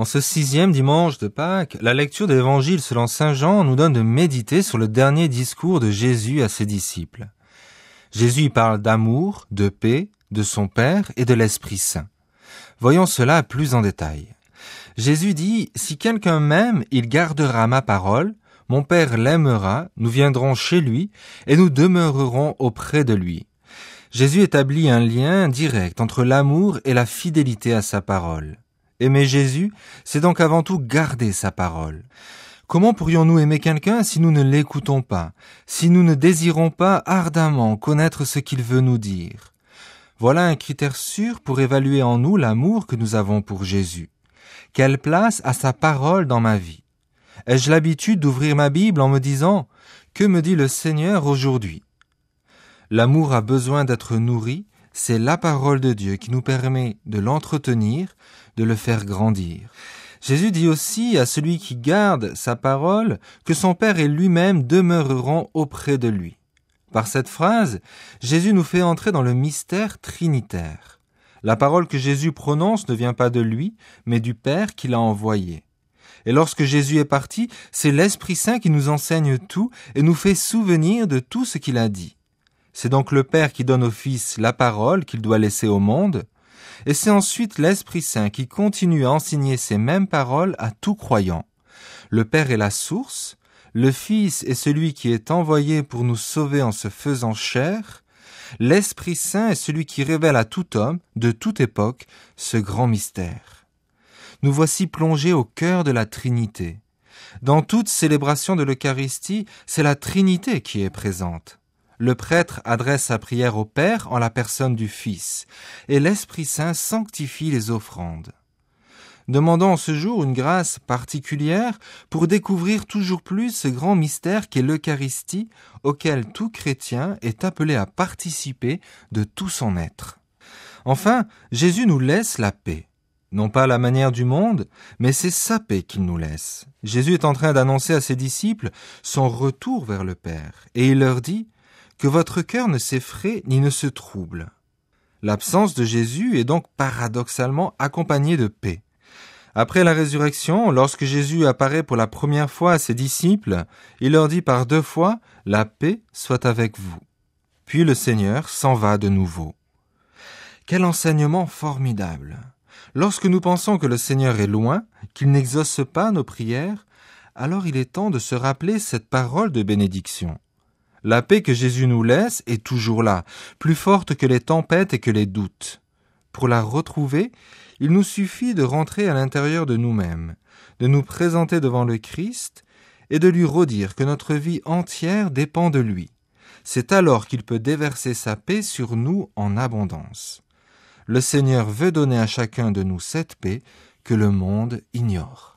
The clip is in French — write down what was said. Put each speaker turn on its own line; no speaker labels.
En ce 6e dimanche de Pâques, la lecture de l'Évangile selon Saint Jean nous donne de méditer sur le dernier discours de Jésus à ses disciples. Jésus y parle d'amour, de paix, de son Père et de l'Esprit Saint. Voyons cela plus en détail. Jésus dit « Si quelqu'un m'aime, il gardera ma parole, mon Père l'aimera, nous viendrons chez lui et nous demeurerons auprès de lui. » Jésus établit un lien direct entre l'amour et la fidélité à sa parole. Aimer Jésus, c'est donc avant tout garder sa parole. Comment pourrions-nous aimer quelqu'un si nous ne l'écoutons pas, si nous ne désirons pas ardemment connaître ce qu'il veut nous dire? Voilà un critère sûr pour évaluer en nous l'amour que nous avons pour Jésus. Quelle place a sa parole dans ma vie? Ai-je l'habitude d'ouvrir ma Bible en me disant « Que me dit le Seigneur aujourd'hui ?» L'amour a besoin d'être nourri, c'est la parole de Dieu qui nous permet de l'entretenir, de le faire grandir. Jésus dit aussi à celui qui garde sa parole que son Père et lui-même demeureront auprès de lui. Par cette phrase, Jésus nous fait entrer dans le mystère trinitaire. La parole que Jésus prononce ne vient pas de lui, mais du Père qui l'a envoyé. Et lorsque Jésus est parti, c'est l'Esprit Saint qui nous enseigne tout et nous fait souvenir de tout ce qu'il a dit. C'est donc le Père qui donne au Fils la parole qu'il doit laisser au monde, et c'est ensuite l'Esprit Saint qui continue à enseigner ces mêmes paroles à tout croyant. Le Père est la source, le Fils est celui qui est envoyé pour nous sauver en se faisant chair, l'Esprit Saint est celui qui révèle à tout homme, de toute époque, ce grand mystère. Nous voici plongés au cœur de la Trinité. Dans toute célébration de l'Eucharistie, c'est la Trinité qui est présente. Le prêtre adresse sa prière au Père en la personne du Fils, et l'Esprit Saint sanctifie les offrandes. Demandons en ce jour une grâce particulière pour découvrir toujours plus ce grand mystère qu'est l'Eucharistie, auquel tout chrétien est appelé à participer de tout son être. Enfin, Jésus nous laisse la paix. Non pas à la manière du monde, mais c'est sa paix qu'il nous laisse. Jésus est en train d'annoncer à ses disciples son retour vers le Père, et il leur dit que votre cœur ne s'effraie ni ne se trouble. L'absence de Jésus est donc paradoxalement accompagnée de paix. Après la résurrection, lorsque Jésus apparaît pour la première fois à ses disciples, il leur dit par 2 fois « La paix soit avec vous ». Puis le Seigneur s'en va de nouveau. Quel enseignement formidable! Lorsque nous pensons que le Seigneur est loin, qu'il n'exauce pas nos prières, alors il est temps de se rappeler cette parole de bénédiction. La paix que Jésus nous laisse est toujours là, plus forte que les tempêtes et que les doutes. Pour la retrouver, il nous suffit de rentrer à l'intérieur de nous-mêmes, de nous présenter devant le Christ et de lui redire que notre vie entière dépend de lui. C'est alors qu'il peut déverser sa paix sur nous en abondance. Le Seigneur veut donner à chacun de nous cette paix que le monde ignore.